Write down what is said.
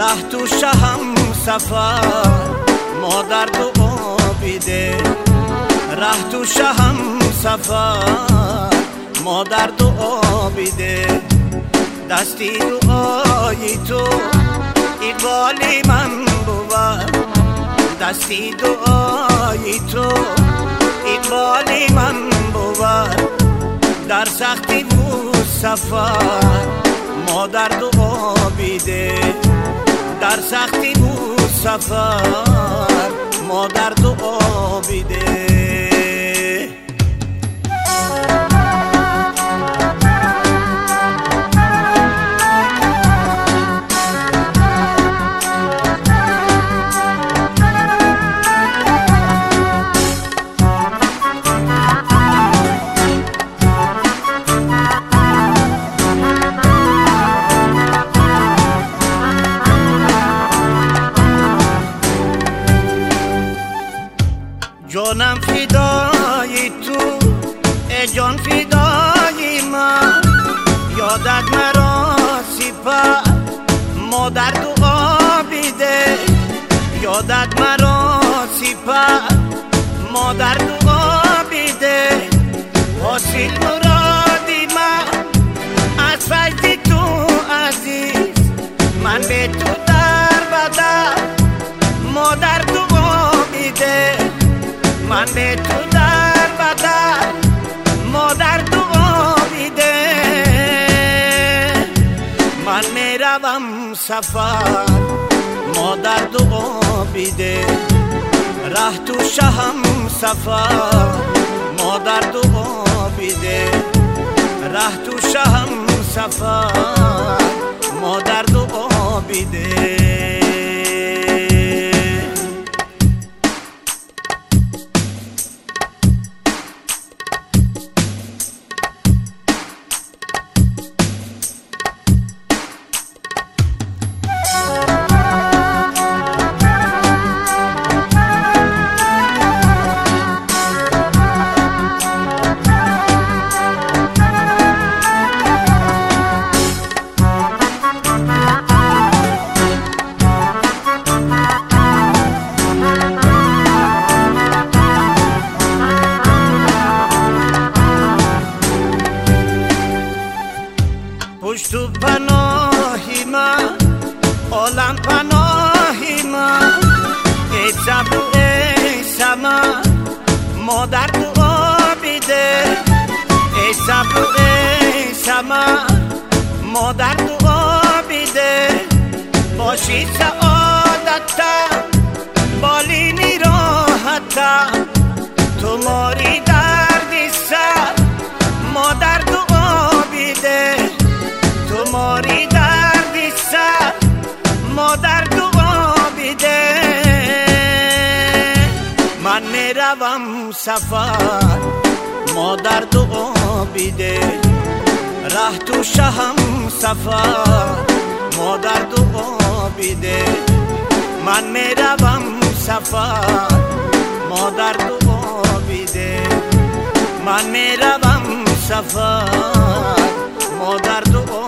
ره تو شهم سفر ما درد و آبیده ره تو شهم سفر ما درد و آبیده دستی دعایی تو اقبالی من بود دستی دعایی تو اقبالی من بود در سختی بود سفر ما درد و آبیده در سختی بود سفر ما درد و آبیده جانم فدای تو ای جان فدای من یادت مرا سپر ما در تو آبیده یادت مرا سپر ما در تو آبیده حاصل مرادی من از فیض تو عزیز من به تو در بدر ما در تو آبیده من به تو در بدر ما در تو آبیده من میروم سفر ما در تو آبیده ره تو شهم سفر ما در تو آبیده ره تو شهم سفر ما در تو آبیده تو پناهی من عالم پناهی من ای صبر و ای سمن ما در تو آبیده ای صبر و ای سمن ما در تو آبیده باشی سعادتم بالینی راحتم تو ماری دردی سر ما در تو آبیده تو ماری دردی سر ما در تو آبیده من میروم سفر ما در تو آبیده ره تو شهم سفر ما در تو آبیده من میروم سفر ما در تو آبیده من میروم سفر ما در تو